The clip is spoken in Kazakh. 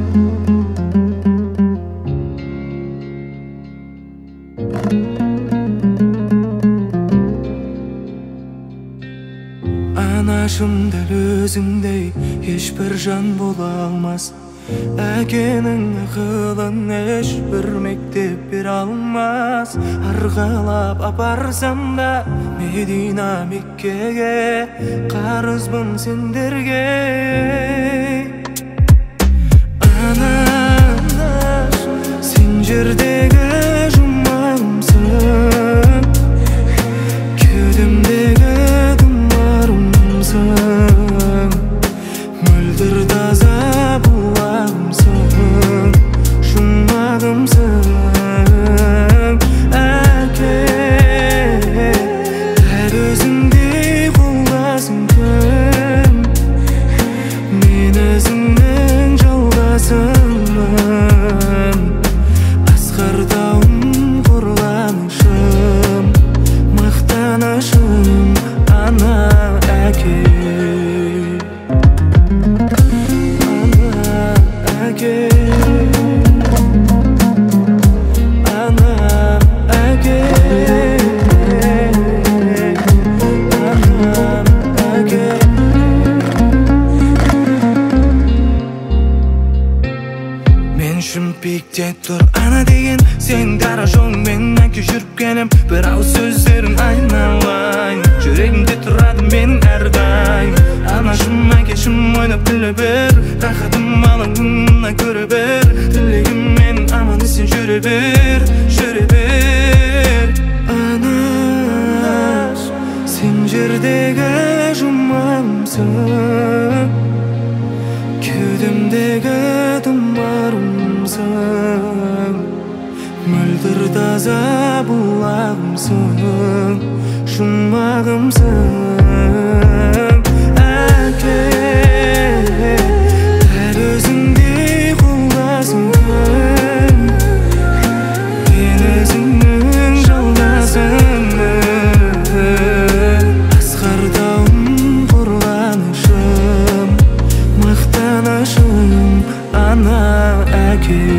Anашым дәл өзіңдей ешбір жан бола алмас. Әкенің ақылын ешбір мектеп бере алмас. Арғалап апарсам да Медина Меккеге, қарызбын сендерге. Анаш, сен жердегі жұмағымсың, кеудемдегі тұмарымсың, мөлдір таза бұлағымсың, жұмағымсың. Әке, дәл өзіңдей қолдасың кім? Мен өзіңнің жалғасымын, асқар тауым, қорланышым, мақтанышым, ана әке. Ана әке, ана әке, ана әке. Мен шүмпекте тұр ана деген, сен дара жолыңмен әке жүріп келем. Бір ауыз сөздерің айналайын, жүрегімде тұрады менің әрдайым. Анашым, әкешім ойнап күле бер, рахатым алаңына көре бер. Тілегім менің аман есен жүре бер, жүре бер. Анаш, сен жердегі жұмағымсың, кеудемдегі тұмарымсың, мөлдір таза бұлағымсың, жұмағымсың. Әке, дәл өзіңдей қолдасың кім? Мен өзіңнің жалғасымын, асқар тауым, қорланышым, мақтанышым, ана әке.